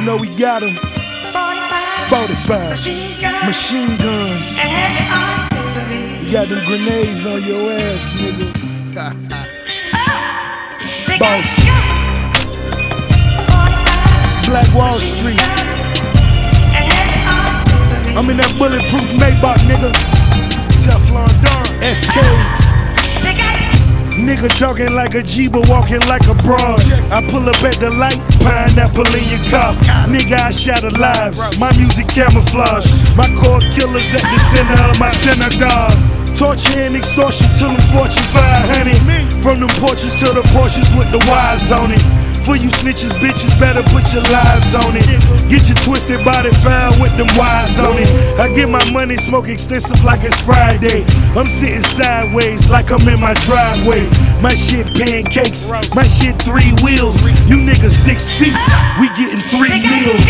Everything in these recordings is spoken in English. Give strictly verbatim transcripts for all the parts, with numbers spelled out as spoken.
know we got them. forty-five, machine guns. You got them grenades on your ass, nigga. Boss. Black Wall Street. I'm in that bulletproof Maybach, nigga. Teflon Don, S Ks. Nigga talking like a G, but walking like a broad. I pull up at the light, pineapple in your car. Nigga, I shatter lives, my music camouflage. My core killers at the center of my synagogue. Torture and extortion till them Fortune five hundred. From them porches to the Porsches with the wires on it. For you snitches, bitches, better put your lives on it. Get your twisted body found with them wires on it. I get my money, smoke extensive like it's Friday. I'm sitting sideways like I'm in my driveway. My shit pancakes, my shit three wheels. You niggas six feet, we getting three meals.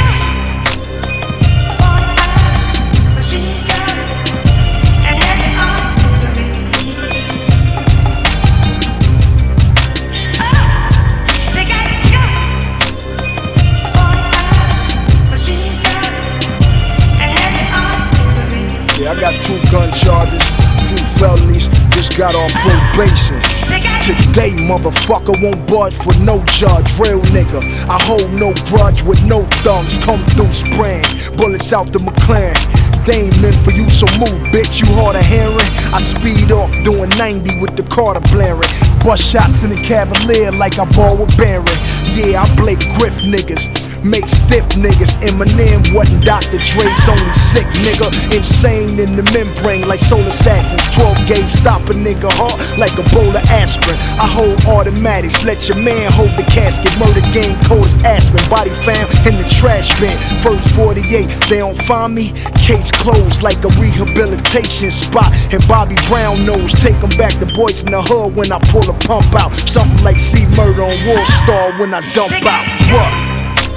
I got two gun charges, few felonies, just got on probation. Today, motherfucker won't budge for no charge, real nigga. I hold no grudge with no thugs, come through spraying bullets out the McLaren. They ain't meant for you, so move, bitch, you hard of hearing. I speed off, doing ninety with the Carter blaring. Bust shots in the Cavalier like I ball with Barry. Yeah, I Blake Griff niggas, make stiff niggas. Eminem wasn't Doctor Dre's only sick nigga. Insane in the membrane like soul assassins. twelve gauge stop a nigga heart like a bowl of aspirin. I hold automatics, let your man hold the casket. Murder game cold as Aspen, body found in the trash bin. First forty-eight, they don't find me, case closed like a rehabilitation spot. And Bobby Brown knows, take them back to boys in the hood when I pull a pump out. Something like C Murder on War Star when I dump out. What?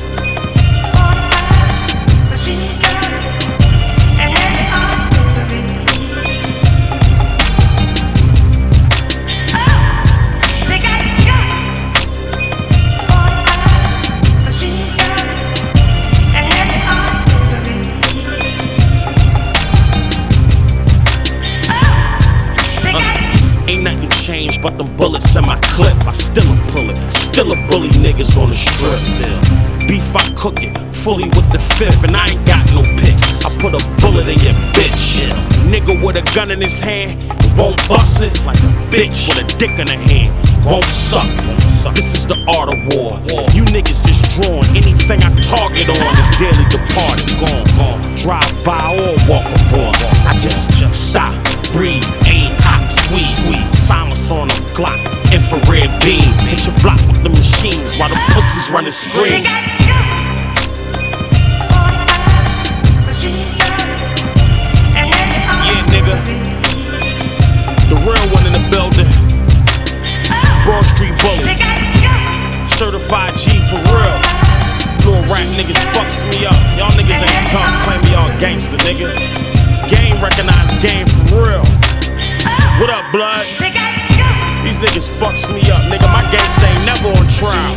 Change, but them bullets in my clip, I still a pull it. Still a bully niggas on the strip. Still. Beef I cook it, fully with the fifth, and I ain't got no picks. I put a bullet in your bitch. Yeah. Nigga with a gun in his hand, won't bust it like a bitch with a dick in her hand. Won't suck. Won't suck. This is the art of war. war. You niggas just drawn. Anything I target on is daily departed. Gone, gone. Drive by or walk aboard. I just, just stop, breathe, aim, cock, squeeze, squeeze. Simus on a Glock, infrared beam. Hit your block with the machines while the pussies running scream. Yeah, nigga. The real one in the building. Broad Street Bully. Certified G for real. Little rap niggas fucks me up. Y'all niggas ain't tough, claim me all gangster, nigga. Game recognized game for real. What up, blood? These niggas fucks me up, nigga. My gangsta ain't never on trial.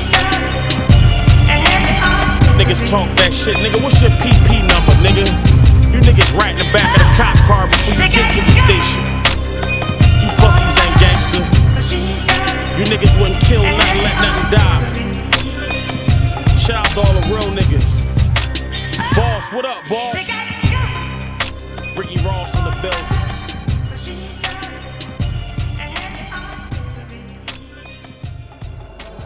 Niggas talk that shit, nigga. What's your P P number, nigga? You niggas rat in the back of the cop car before you get to the station. You pussies ain't gangster. You niggas wouldn't kill nothing, let nothing die. Shout out to all the real niggas. Boss, what up, boss? Ricky Ross in the building.